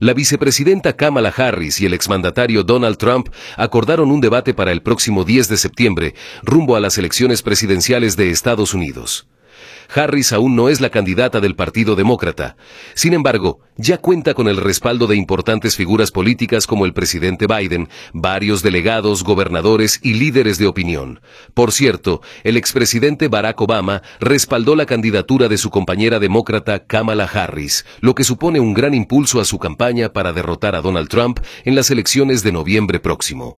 La vicepresidenta Kamala Harris y el exmandatario Donald Trump acordaron un debate para el próximo 10 de septiembre, rumbo a las elecciones presidenciales de Estados Unidos. Harris aún no es la candidata del Partido Demócrata. Sin embargo, ya cuenta con el respaldo de importantes figuras políticas como el presidente Biden, varios delegados, gobernadores y líderes de opinión. Por cierto, el expresidente Barack Obama respaldó la candidatura de su compañera demócrata Kamala Harris, lo que supone un gran impulso a su campaña para derrotar a Donald Trump en las elecciones de noviembre próximo.